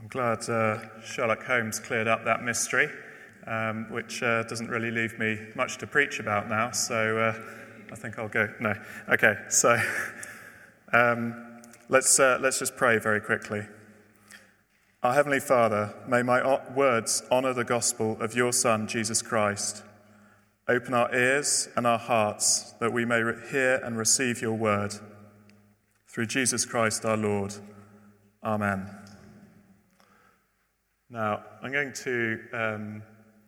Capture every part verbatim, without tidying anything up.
I'm glad uh, Sherlock Holmes cleared up that mystery, um, which uh, doesn't really leave me much to preach about now, so uh, I think I'll go. No. Okay, so um, let's, uh, let's just pray very quickly. Our Heavenly Father, may my words honour the gospel of your Son, Jesus Christ. Open our ears and our hearts that we may hear and receive your word. Through Jesus Christ our Lord. Amen. Now, I'm going to... Um,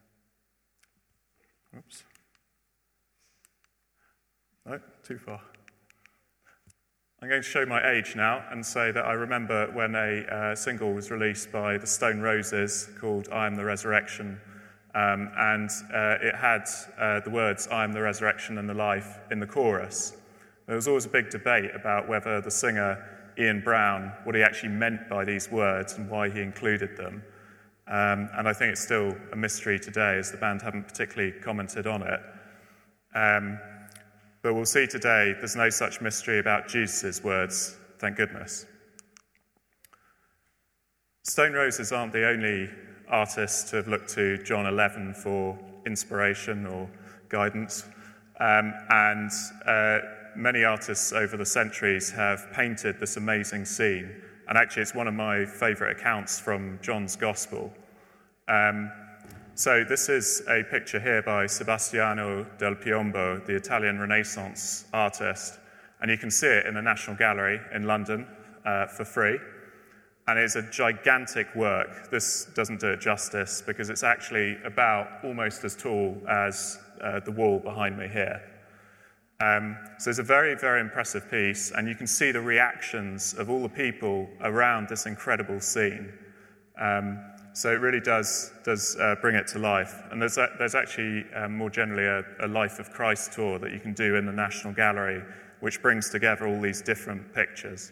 oops. No, too far. I'm going to show my age now and say that I remember when a uh, single was released by the Stone Roses called I Am the Resurrection, um, and uh, it had uh, the words, I am the resurrection and the life, in the chorus. There was always a big debate about whether the singer, Ian Brown, what he actually meant by these words and why he included them. Um, and I think it's still a mystery today, as the band haven't particularly commented on it. Um, but we'll see today there's no such mystery about Jesus' words, thank goodness. Stone Roses aren't the only artists to have looked to John eleven for inspiration or guidance. Um, and uh, many artists over the centuries have painted this amazing scene. And actually, it's one of my favourite accounts from John's Gospel. Um, so this is a picture here by Sebastiano del Piombo, the Italian Renaissance artist. And you can see it in the National Gallery in London uh, for free. And it's a gigantic work. This doesn't do it justice because it's actually about almost as tall as uh, the wall behind me here. Um, so it's a very, very impressive piece, and you can see the reactions of all the people around this incredible scene. Um, so it really does does uh, bring it to life. And there's a, there's actually um, more generally a, a Life of Christ tour that you can do in the National Gallery, which brings together all these different pictures.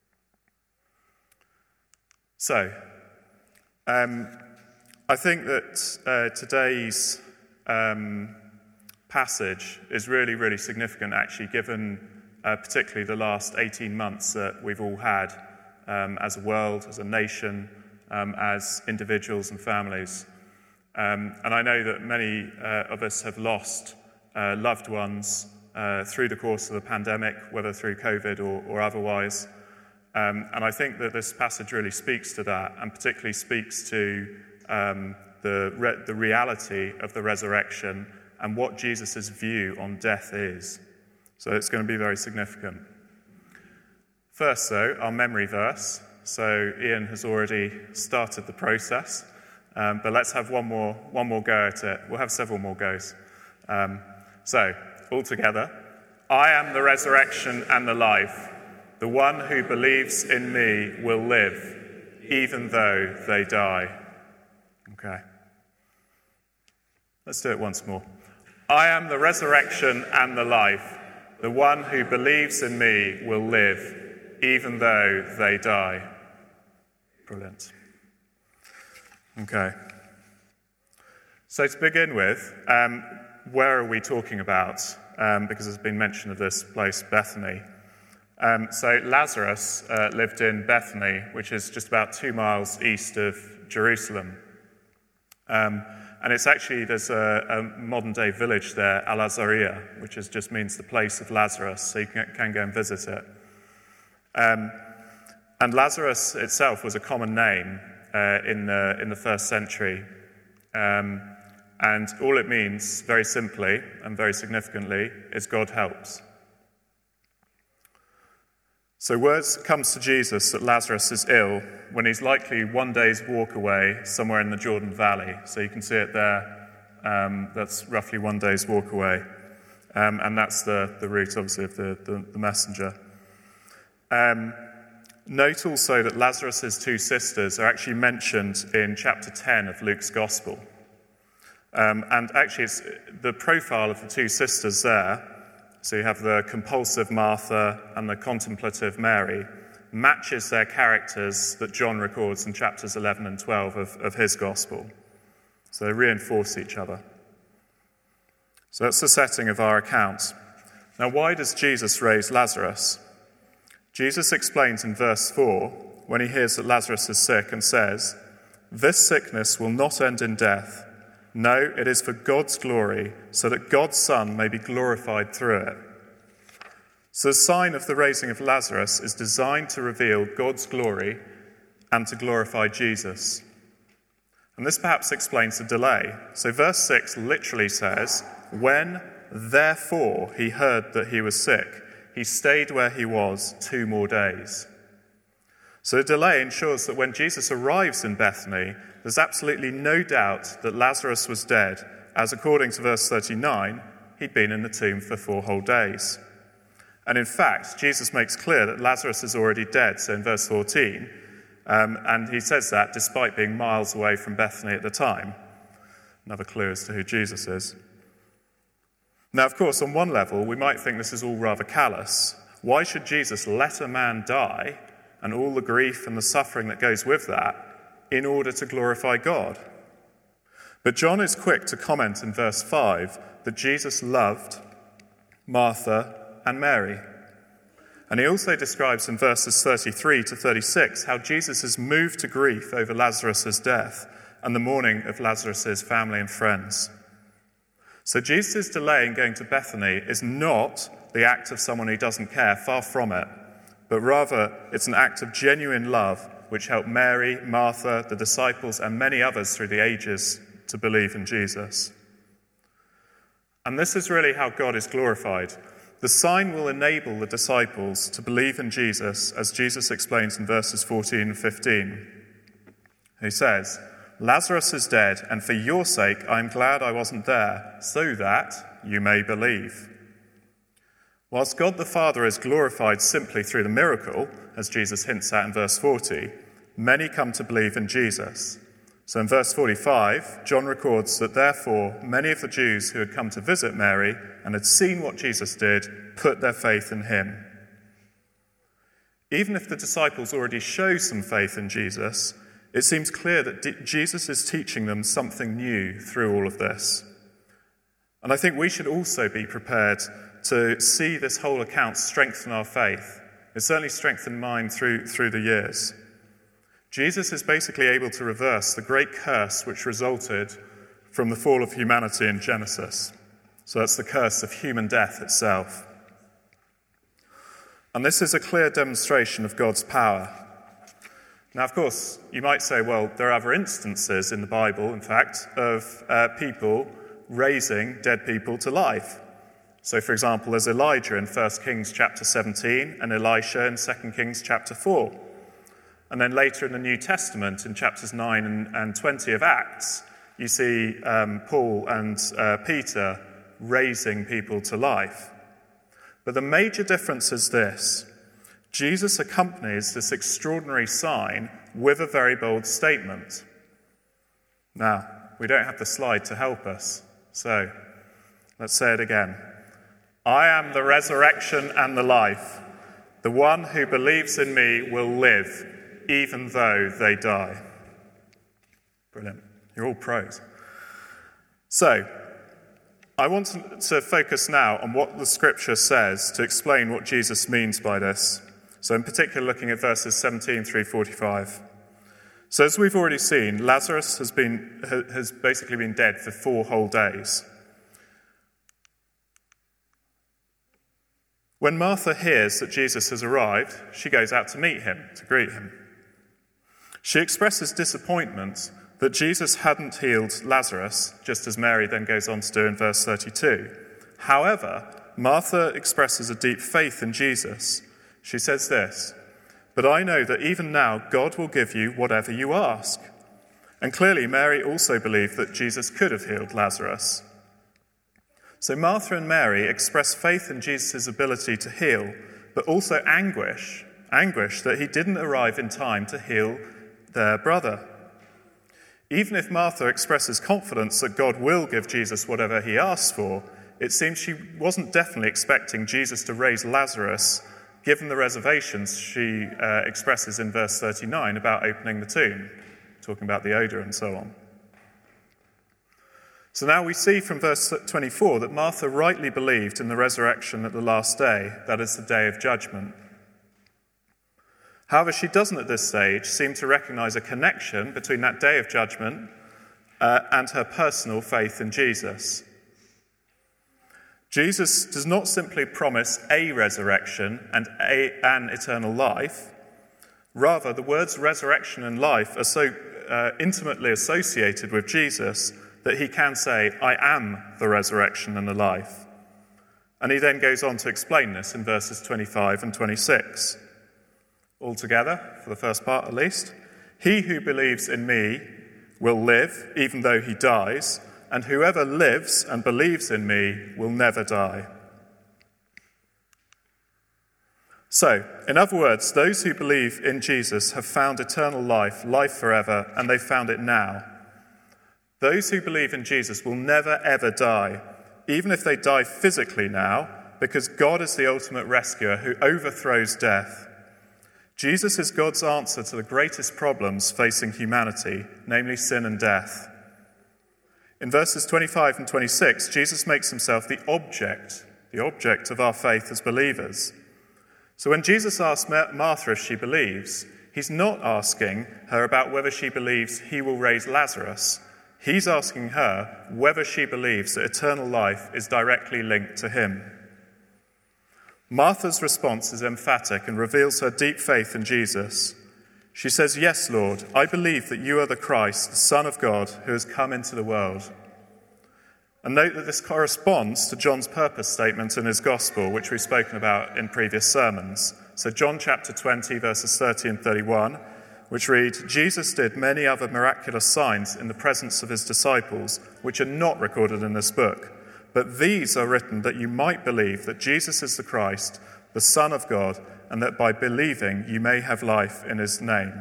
So um, I think that uh, today's um, passage is really, really significant, actually, given uh, particularly the last eighteen months that we've all had um, as a world, as a nation, um, as individuals and families. Um, and I know that many uh, of us have lost uh, loved ones uh, through the course of the pandemic, whether through COVID or, or otherwise. Um, and I think that this passage really speaks to that, and particularly speaks to um, the, re- the reality of the resurrection and what Jesus' view on death is. So it's going to be very significant. First, though, our memory verse. So Ian has already started the process, um, but let's have one more one more go at it. We'll have several more goes. Um, so, all together. I am the resurrection and the life. The one who believes in me will live, even though they die. Okay. Let's do it once more. I am the resurrection and the life. The one who believes in me will live, even though they die. Brilliant. Okay. So to begin with, um, where are we talking about? Um, because there's been mention of this place, Bethany. Um, so Lazarus uh, lived in Bethany, which is just about two miles east of Jerusalem. Um, And it's actually, there's a, a modern-day village there, Al-Azariah, which is, just means the place of Lazarus, so you can, can go and visit it. Um, and Lazarus itself was a common name uh, in, the, in the first century. Um, and all it means, very simply and very significantly, is God helps. So word comes to Jesus that Lazarus is ill when he's likely one day's walk away somewhere in the Jordan Valley. So you can see it there. Um, that's roughly one day's walk away. Um, and that's the, the route, obviously, of the, the, the messenger. Um, note also that Lazarus' two sisters are actually mentioned in chapter ten of Luke's Gospel. Um, and actually, it's the profile of the two sisters there, so you have the compulsive Martha and the contemplative Mary, matches their characters that John records in chapters eleven and twelve of, of his gospel. So they reinforce each other. So that's the setting of our account. Now, why does Jesus raise Lazarus? Jesus explains in verse four when he hears that Lazarus is sick and says, "This sickness will not end in death. No, it is for God's glory, so that God's Son may be glorified through it." So the sign of the raising of Lazarus is designed to reveal God's glory and to glorify Jesus. And this perhaps explains the delay. So verse six literally says, "When, therefore, he heard that he was sick, he stayed where he was two more days." So the delay ensures that when Jesus arrives in Bethany, there's absolutely no doubt that Lazarus was dead, as according to verse thirty-nine, he'd been in the tomb for four whole days. And in fact, Jesus makes clear that Lazarus is already dead, so in verse fourteen, um, and he says that despite being miles away from Bethany at the time. Another clue as to who Jesus is. Now, of course, on one level, we might think this is all rather callous. Why should Jesus let a man die and all the grief and the suffering that goes with that in order to glorify God? But John is quick to comment in verse five that Jesus loved Martha and Mary. And he also describes in verses thirty-three to thirty-six how Jesus is moved to grief over Lazarus' death and the mourning of Lazarus' family and friends. So Jesus' delay in going to Bethany is not the act of someone who doesn't care, far from it, but rather it's an act of genuine love which helped Mary, Martha, the disciples, and many others through the ages to believe in Jesus. And this is really how God is glorified. The sign will enable the disciples to believe in Jesus, as Jesus explains in verses fourteen and fifteen. He says, "Lazarus is dead, and for your sake I am glad I wasn't there, so that you may believe." Whilst God the Father is glorified simply through the miracle, as Jesus hints at in verse forty, many come to believe in Jesus. So in verse forty-five, John records that therefore many of the Jews who had come to visit Mary and had seen what Jesus did put their faith in him. Even if the disciples already show some faith in Jesus, it seems clear that D- Jesus is teaching them something new through all of this. And I think we should also be prepared to see this whole account strengthen our faith. It's certainly strengthened mine through, through the years. Jesus is basically able to reverse the great curse which resulted from the fall of humanity in Genesis. So that's the curse of human death itself. And this is a clear demonstration of God's power. Now, of course, you might say, well, there are other instances in the Bible, in fact, of uh, people raising dead people to life. So, for example, there's Elijah in First Kings chapter seventeen and Elisha in Second Kings chapter four. And then later in the New Testament, in chapters nine and, and twenty of Acts, you see um, Paul and uh, Peter raising people to life. But the major difference is this. Jesus accompanies this extraordinary sign with a very bold statement. Now, we don't have the slide to help us, so let's say it again. "I am the resurrection and the life. The one who believes in me will live, even though they die." Brilliant. You're all pros. So, I want to focus now on what the scripture says to explain what Jesus means by this. So in particular, looking at verses seventeen through forty-five. So as we've already seen, Lazarus has been has basically been dead for four whole days. When Martha hears that Jesus has arrived, she goes out to meet him, to greet him. She expresses disappointment that Jesus hadn't healed Lazarus, just as Mary then goes on to do in verse thirty-two. However, Martha expresses a deep faith in Jesus. She says this, "But I know that even now God will give you whatever you ask." And clearly Mary also believed that Jesus could have healed Lazarus. So Martha and Mary express faith in Jesus' ability to heal, but also anguish, anguish that he didn't arrive in time to heal their brother. Even if Martha expresses confidence that God will give Jesus whatever he asks for, it seems she wasn't definitely expecting Jesus to raise Lazarus, given the reservations she uh, expresses in verse thirty-nine about opening the tomb, talking about the odour and so on. So now we see from verse twenty-four that Martha rightly believed in the resurrection at the last day, that is the day of judgment. However, she doesn't at this stage seem to recognize a connection between that day of judgment uh, and her personal faith in Jesus. Jesus does not simply promise a resurrection and a, an eternal life. Rather, the words resurrection and life are so uh, intimately associated with Jesus that he can say, I am the resurrection and the life. And he then goes on to explain this in verses twenty-five and twenty-six. Altogether, for the first part at least, he who believes in me will live even though he dies, and whoever lives and believes in me will never die. So, in other words, those who believe in Jesus have found eternal life, life forever, and they've found it now. Those who believe in Jesus will never ever die, even if they die physically now, because God is the ultimate rescuer who overthrows death. Jesus is God's answer to the greatest problems facing humanity, namely sin and death. In verses twenty-five and twenty-six, Jesus makes himself the object, the object of our faith as believers. So when Jesus asks Martha if she believes, he's not asking her about whether she believes he will raise Lazarus. He's asking her whether she believes that eternal life is directly linked to him. Martha's response is emphatic and reveals her deep faith in Jesus. She says, "Yes, Lord, I believe that you are the Christ, the Son of God, who has come into the world." And note that this corresponds to John's purpose statement in his Gospel, which we've spoken about in previous sermons. So John chapter twenty, verses thirty and thirty-one, which read, "Jesus did many other miraculous signs in the presence of his disciples, which are not recorded in this book. But these are written that you might believe that Jesus is the Christ, the Son of God, and that by believing you may have life in his name."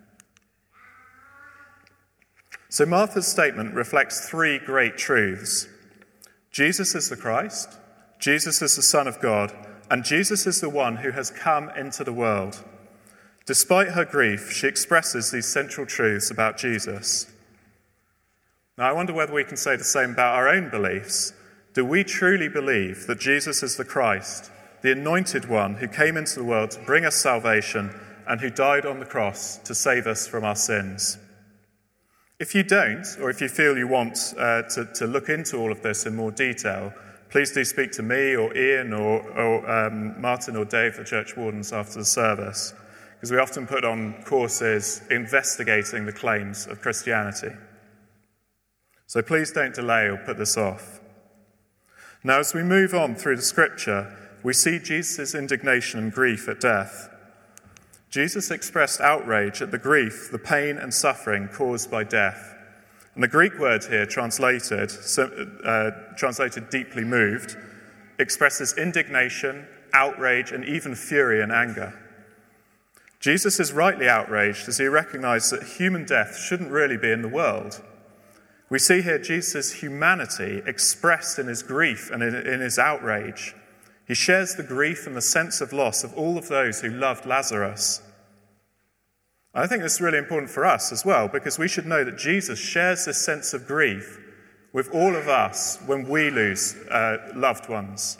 So Martha's statement reflects three great truths. Jesus is the Christ, Jesus is the Son of God, and Jesus is the one who has come into the world. Despite her grief, she expresses these central truths about Jesus. Now, I wonder whether we can say the same about our own beliefs. Do we truly believe that Jesus is the Christ, the anointed one who came into the world to bring us salvation and who died on the cross to save us from our sins? If you don't, or if you feel you want uh, to, to look into all of this in more detail, please do speak to me or Ian or, or um, Martin or Dave, the church wardens, after the service, because we often put on courses investigating the claims of Christianity. So please don't delay or put this off. Now, as we move on through the scripture, we see Jesus' indignation and grief at death. Jesus expressed outrage at the grief, the pain and suffering caused by death. And the Greek word here, translated, uh, translated deeply moved, expresses indignation, outrage, and even fury and anger. Jesus is rightly outraged as he recognizes that human death shouldn't really be in the world. We see here Jesus' humanity expressed in his grief and in, in his outrage. He shares the grief and the sense of loss of all of those who loved Lazarus. I think this is really important for us as well, because we should know that Jesus shares this sense of grief with all of us when we lose uh, loved ones.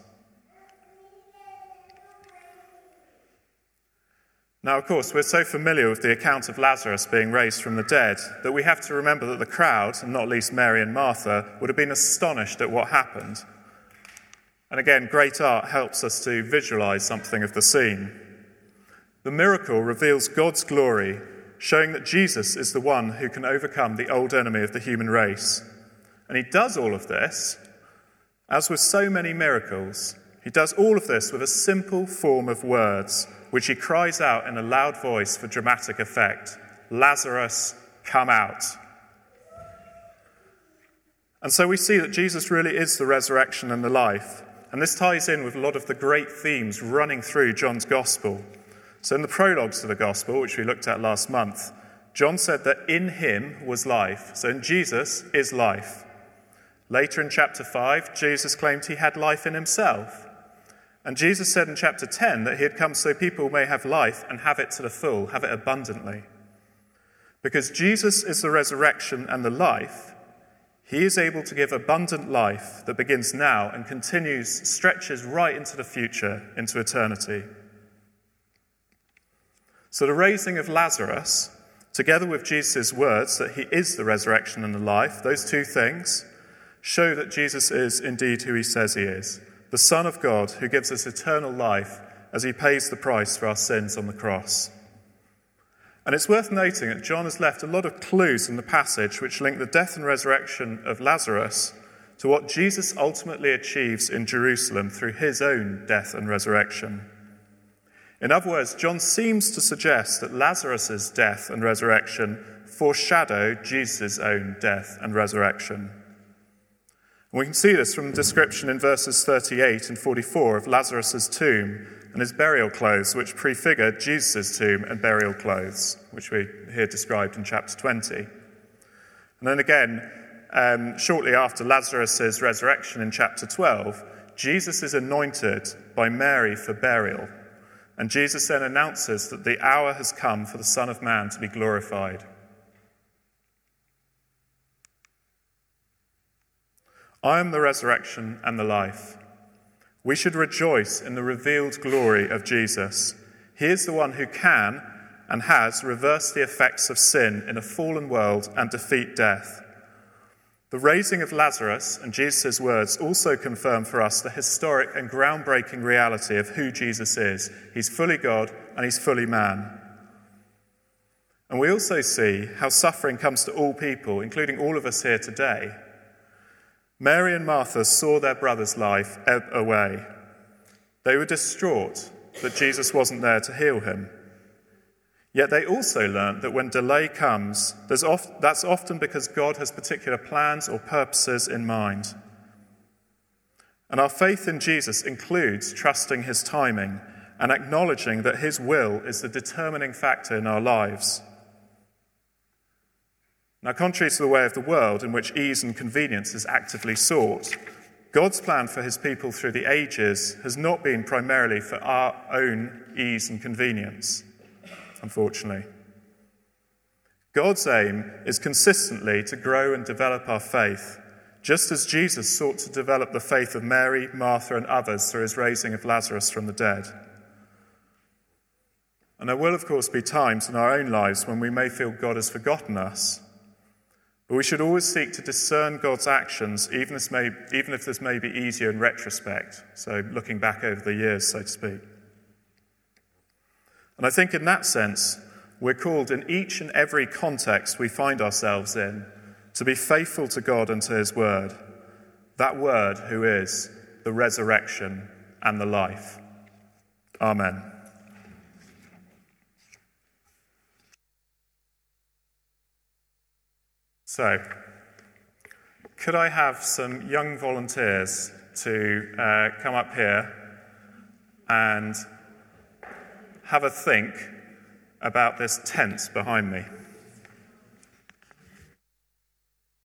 Now, of course, we're so familiar with the account of Lazarus being raised from the dead that we have to remember that the crowd, and not least Mary and Martha, would have been astonished at what happened. And again, great art helps us to visualize something of the scene. The miracle reveals God's glory, showing that Jesus is the one who can overcome the old enemy of the human race. And he does all of this, as with so many miracles, he does all of this with a simple form of words, which he cries out in a loud voice for dramatic effect: "Lazarus, come out." And so we see that Jesus really is the resurrection and the life. And this ties in with a lot of the great themes running through John's Gospel. So in the prologues to the Gospel, which we looked at last month, John said that in him was life. So in Jesus is life. Later in chapter five, Jesus claimed he had life in himself. And Jesus said in chapter ten that he had come so people may have life and have it to the full, have it abundantly. Because Jesus is the resurrection and the life, he is able to give abundant life that begins now and continues, stretches right into the future, into eternity. So the raising of Lazarus, together with Jesus' words that he is the resurrection and the life, those two things show that Jesus is indeed who he says he is, the Son of God who gives us eternal life as he pays the price for our sins on the cross. And it's worth noting that John has left a lot of clues in the passage which link the death and resurrection of Lazarus to what Jesus ultimately achieves in Jerusalem through his own death and resurrection. In other words, John seems to suggest that Lazarus' death and resurrection foreshadow Jesus' own death and resurrection. And we can see this from the description in verses thirty-eight and forty-four of Lazarus' tomb and his burial clothes, which prefigure Jesus' tomb and burial clothes, which we hear described in chapter twenty. And then again, um, shortly after Lazarus' resurrection in chapter twelve, Jesus is anointed by Mary for burial. And Jesus then announces that the hour has come for the Son of Man to be glorified. I am the resurrection and the life. We should rejoice in the revealed glory of Jesus. He is the one who can and has reversed the effects of sin in a fallen world and defeat death. The raising of Lazarus and Jesus' words also confirm for us the historic and groundbreaking reality of who Jesus is. He's fully God and he's fully man. And we also see how suffering comes to all people, including all of us here today. Mary and Martha saw their brother's life ebb away. They were distraught that Jesus wasn't there to heal him. Yet they also learnt that when delay comes, there's oft- that's often because God has particular plans or purposes in mind. And our faith in Jesus includes trusting his timing and acknowledging that his will is the determining factor in our lives. Now, contrary to the way of the world in which ease and convenience is actively sought, God's plan for his people through the ages has not been primarily for our own ease and convenience, unfortunately. God's aim is consistently to grow and develop our faith, just as Jesus sought to develop the faith of Mary, Martha, and others through his raising of Lazarus from the dead. And there will, of course, be times in our own lives when we may feel God has forgotten us. But we should always seek to discern God's actions, even if, may, even if this may be easier in retrospect, so looking back over the years, so to speak. And I think in that sense, we're called in each and every context we find ourselves in to be faithful to God and to his word, that word who is the resurrection and the life. Amen. So, could I have some young volunteers to uh, come up here and have a think about this tent behind me?